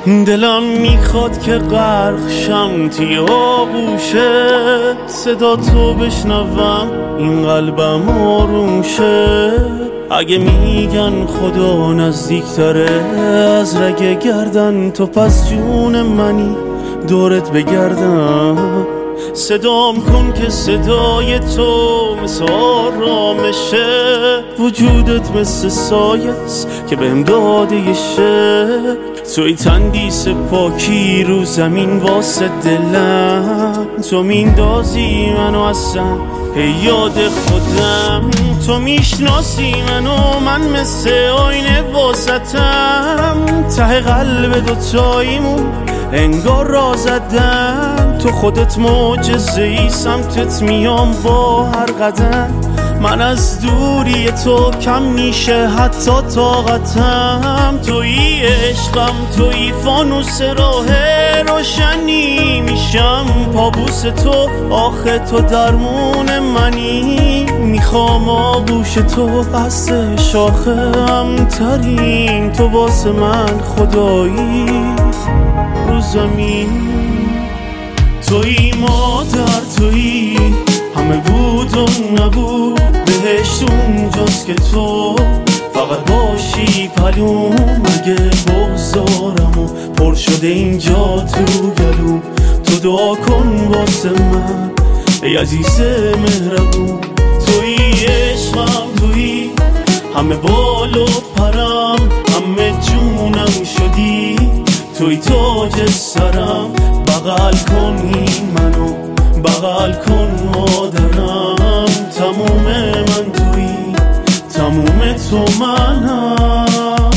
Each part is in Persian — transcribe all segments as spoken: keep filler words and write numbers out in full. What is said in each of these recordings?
دلم میخواد که غرق شم توی آغوشه، صدا تو بشنوم این قلبم آروم شه. اگه میگن خدا نزدیک داره از رگ گردن، تو پس جون منی دورت بگردم. صدام کن که صدای تو مثل آرامشه، وجودت مثل سایه است که بهم داده یه شکل. توی تندیس پاکی رو زمین واسه دلم، تو میندازی منو اصلا هی یاد خودم. تو میشناسی منو، من مثل آینه واسطم، ته قلب دوتاییمون انگار را زدم. تو خودت معجزه‌ای، سمتت میام با هر قدم. من از دوری تو کم میشه حتی طاقتم. تویی عشقم، تویی فانوس راه روشنی، میشم پابوس تو، آخه تو درمون منی. میخوام آغوش تو قصد شاخم ترین، تو واسه من خدایی رو زمین. تویی مادر، تویی همه بود و نبود، بهشت اونجاست که تو فقط باشی پلوم. اگه بگذارم و پر شده اینجا تو گلوم، تو دعا کن واسه من ای عزیز مهربون. تویی عشقم، تویی همه بال و پرم، همه جونم شدی، توی تاج سرم. بغل کن این منو، بغل کن مادرم. تموم من تویی، تموم تو منم.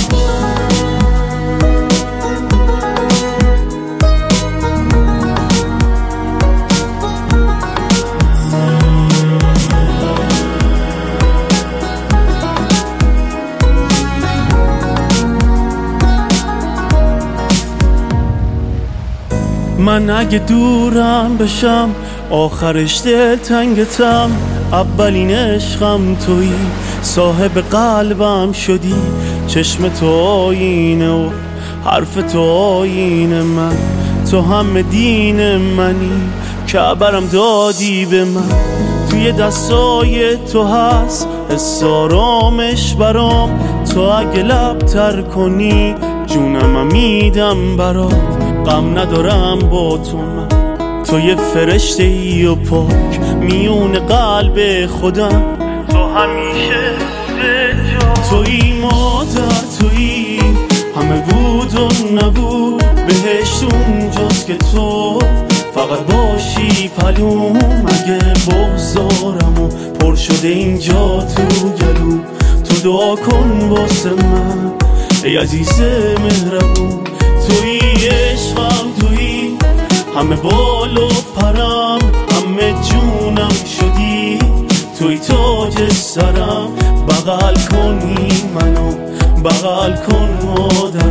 من اگه دورم بشم آخرش دل تنگتم، اولین عشقم تویی، صاحب قلبم شدی. چشم تو آینه و حرف تو آینه من، تو همه دین منی که برم دادی به من. توی دستای تو هست حس آرامش برام، تو اگه لب تر کنی جونم میدم برات. غم ندارم با تو من، تو یه فرشته ای و پاک میون قلب خودم، تو همیشه به جا. تویی مادر، تویی همه بود و نبود، بهشت اونجاست که تو فقط باشی پلوم. اگه بگذارم و پر شده اینجا تو گلوم، تو دعا کن واسه من ای عزیز مهربون. تویی عشقم، تویی همه بال و پرم، همه جونم شدی، توی تاج سرم. بغل کن این منو، بغل کن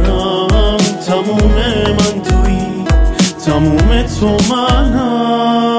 مادرم. تموم من تویی، تموم تو منم.